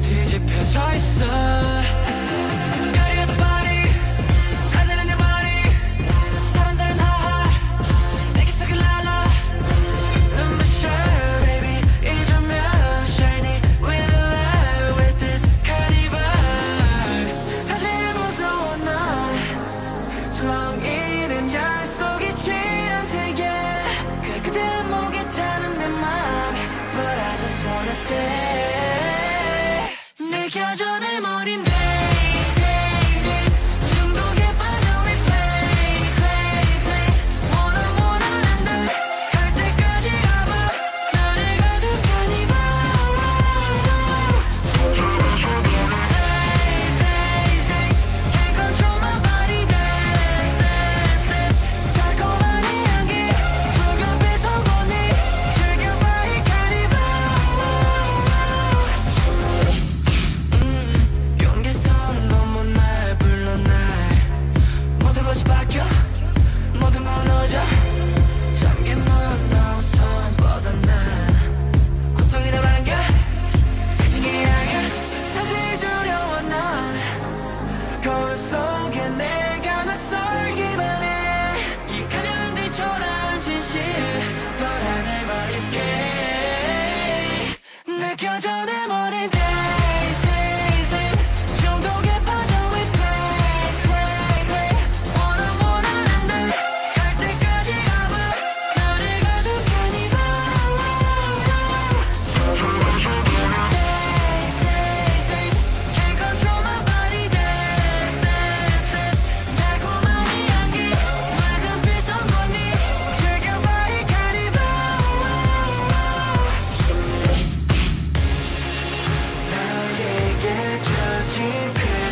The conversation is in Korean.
뒤집혀 서 있어. 가리가던 body 하늘은 내 body 사람들은 하하 내게 속을 날라. 눈부셔 baby 잊으면 shiny with love with this carnival. 사실 무서워 난 정의는 약속이 취한 세계. 그대 목에 타는 내 맘 but I just wanna stay. 느껴져 내 머린 days days days 중독에 빠져 we play play play wanna 난다 갈 때까지 가봐 나를 가득 carnival. Days days days can't control my body dance dance dance 달콤한 이 향기 불가피 성원이 즐겨봐 이 carnival. 경계선 넘어 날 불러 날 모든 것이 바뀌어 모두 무너져 잠긴 문 너무 손 뻗어나 고통이나 반겨 그중에 향해 사실 두려워 난 거울 속에 내가 낯설기만 해. 이 가면된 초라한 진실 but I never escape. 느껴져 내 머리 days days days 중독에 빠져 we play play play wanna 난다 갈 때까지 가봐 나를 가득 carnival. Days days days can't control my body dance dance dance 달콤한 이 향기 맑은 빛선꽃이 즐겨봐 이 carnival. 나에게 젖은 그